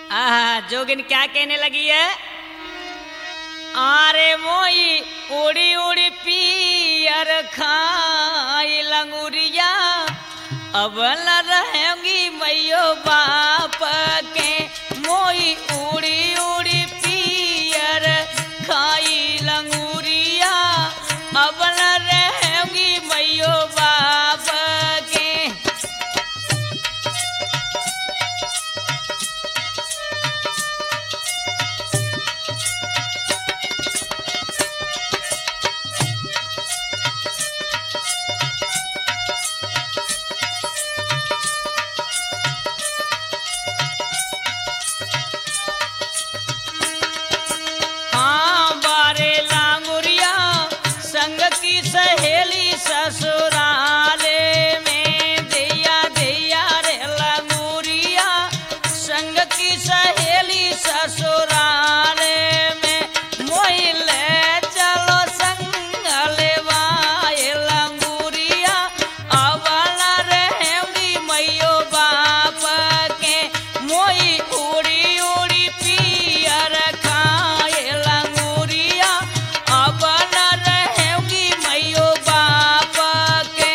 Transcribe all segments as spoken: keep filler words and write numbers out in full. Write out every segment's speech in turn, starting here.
आहा जोगिन क्या कहने लगी है? आरे मोई उड़ी उड़ी पियर खाई लंगुरिया, अब न रहेंगी मैयो बाप के। मोई उड़ी उड़ी पियर खाई लंगुरिया, अब न रहेंगी मैयो बाप के। सहेली ससुराले में दैया दैया रे लंगुरिया, संग की सहेली ससुराले में मोहि ले चलो संग लेवाए लंगुरिया, अब न रहेंगी मैयो बाप के। मोहि उड़ी उड़ी पियर खाए लंगुरिया, अब न मैयो बाप के।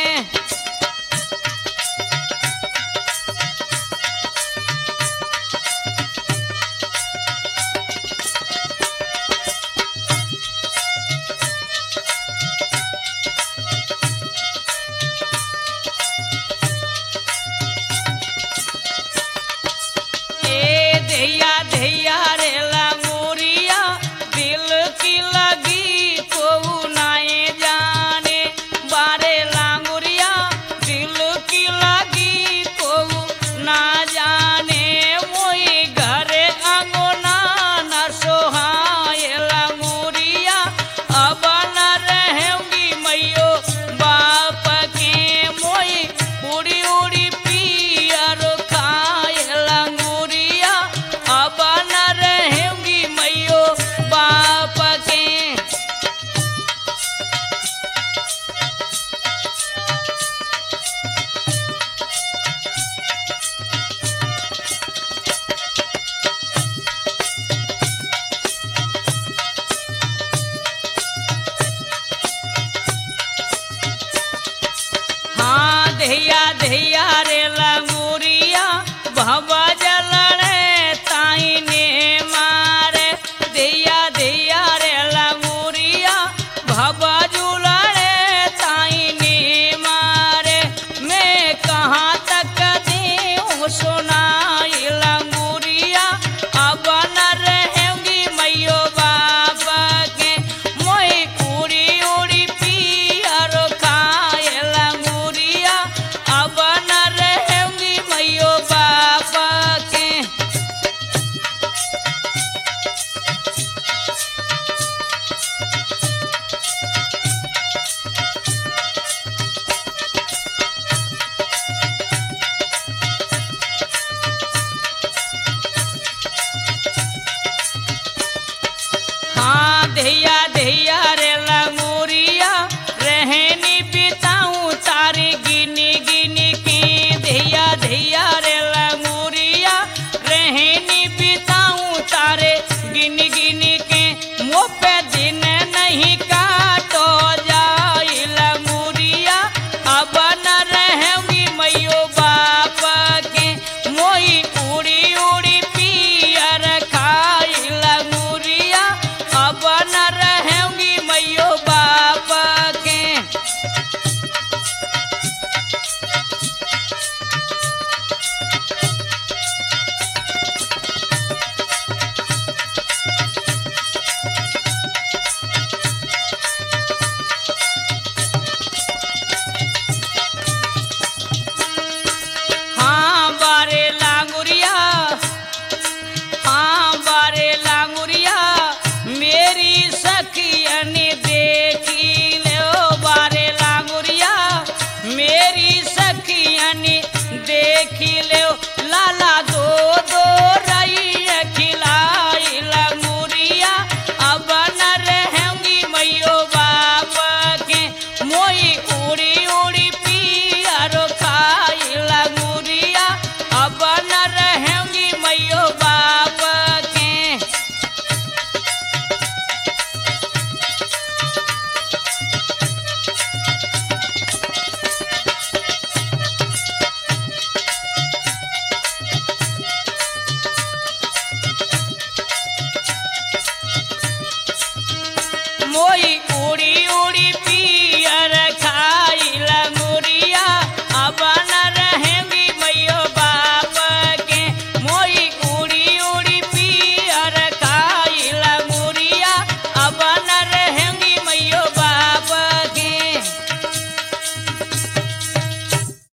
ए दैया दैया रे लंगुरिया, दिल की लगी तो नाए जाने। बारे लंगुरिया दिल की लगी तो ना जाने, मोई घरे अंगना न सोहाए लंगुरिया, अब न रहेंगी मैयो बाप के। मोई उड़ी उड़ी पियर खाए लंगुरिया, अब न रहेंगी मैयो बाप के। हाँ दैया दैया रे लंगुरिया, भवा जलड़े ताई ने मारे। दैया दैया रे लंगुरिया, भवा जुलड़े ताई ने मारे। मैं कहाँ तक दूँ सुनाई लंगुरिया, अब न रहेंगी मैयो बाप के। मोई उड़ी उड़ी पियर खाए लंगुरिया, अब न रहेंगी मैयो बाप के। हाँ दैया दैया रे लंगुरिया, रहनी बिताऊं तारी गिनी गिनी की। दैया दैया रे लंगुरिया, रहनी बिताऊं तारे गिनी गिनी के। मुँह पे दिन नहीं काटो जाई लंगुरिया, अब न रहेंगी मैयो बाप के। मोई उड़ी उड़ी पियर खाई लंगुरिया, अब न रहेंगी मैयो बाप के। मोई